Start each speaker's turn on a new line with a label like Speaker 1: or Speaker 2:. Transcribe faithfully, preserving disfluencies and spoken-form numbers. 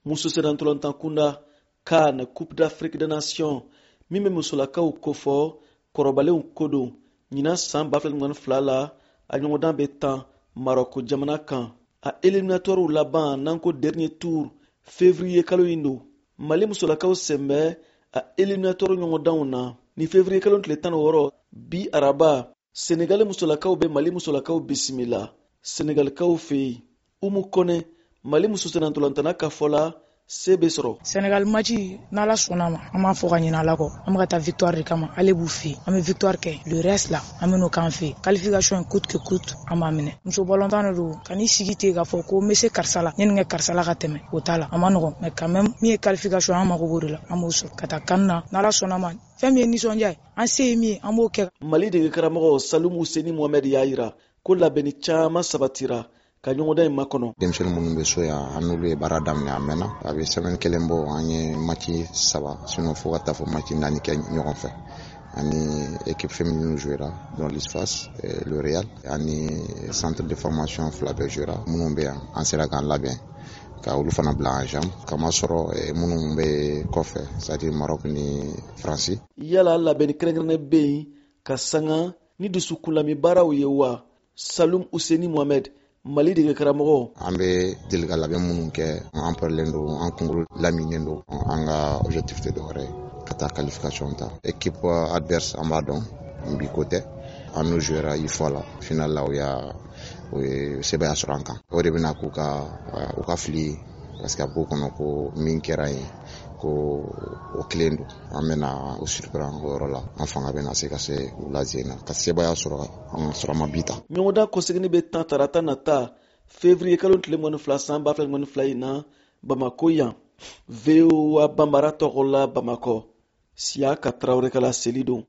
Speaker 1: muso sedantolantan kunda ka na Coupe d'Afrique des Nations min bɛ musolakaw kofɔ kɔrɔbalenw ko don ɲina san ba fila ni fila la a ɲɔgɔndan bɛ tan Maroko jamana kan a éliminatoires laban n'an ko dernier tour février kalo in don Mali musolakaw sen bɛ a éliminatoire ɲɔgɔndanw na ni février kalo tile tan ni wɔɔrɔ bi araba Sénégal musolakaw bɛ Mali musolakaw bisimila Sénégalikaw fɛ yen Umu Kone Mali muso senatolantana ka fɔ la se bɛ sɔrɔ
Speaker 2: Sénégal match n'ala sɔnna ma an b'a fɔ ka ɲinɛ Ala kɔ an bɛ ka taa victoire de kama ale b'u fɛ an bɛ victoire kɛ le reste la an bɛ n'o k'an fɛ qualification coûte que coûte an b'a minɛ muso ballontan de don ka n'i sigi ten k'a fɔ ko n bɛ se karisa la yanni n ka karisa la ka tɛmɛ o t'a la a ma nɔgɔn mais quand même min ye qualification an mago b'o de la an b'o sɔrɔ ka taa kan na n'ala sɔnna ma fɛn min ye nisɔndiya ye an se ye min ye an b'o kɛ.
Speaker 1: Mali dege karamɔgɔ Salumu Seni Mohamed y'a jira ko labɛnni caman sabatira ka ɲɔgɔndan in makɔnɔ.
Speaker 3: Denmisɛnnin minnu bɛ so yan an n'olu ye baara daminɛ a mɛnna a bɛ semaine kelen bɔ an ye match saba sinon fo ka taa fɔ match naani kɛ ɲɔgɔn fɛ ani équipe féminine jouera dans l'espace le Real ani centre de formation fila bɛɛ jouera minnu bɛ yan an sera k'an labɛn ka olu fana bila en jambe kama sɔrɔ minnu bɛ kɔfɛ c'est-à-dire Maroc ni France.
Speaker 1: Yala labɛnni kɛrɛnkɛrɛnnen bɛ yen ka sanga ni dusukunlami baaraw ye wa Salum Useni Mohamed Mali dege karamɔgɔ
Speaker 3: an bɛ deli ka labɛn minnu kɛ an parilen don an kunkolo laminen don an ka objectif tɛ dɔwɛrɛ ka taa qualification ta équipe adverse an b'a dɔn bi ko tɛ an n'u jouera une fois la finale la o y'a o ye sɛbɛya sɔrɔ an kan o de bɛna k'u ka u ka fili parce que a b'o kɔnɔ ko min kɛra yen ko o kelen don an bɛna o surprendre o yɔrɔ la an fanga bɛna se ka se u lajɛ na ka sɛbɛya sɔrɔ an sɔrɔ ma bi ta
Speaker 1: ɲɔgɔndan kɔsegini bɛ tan tarata nata février kalo tile mugan ni fila san ba fila mugan ni fila in na Bamako yan V O A Bambara tɔgɔ la Bamakɔ Siaka Traoré kala seli don.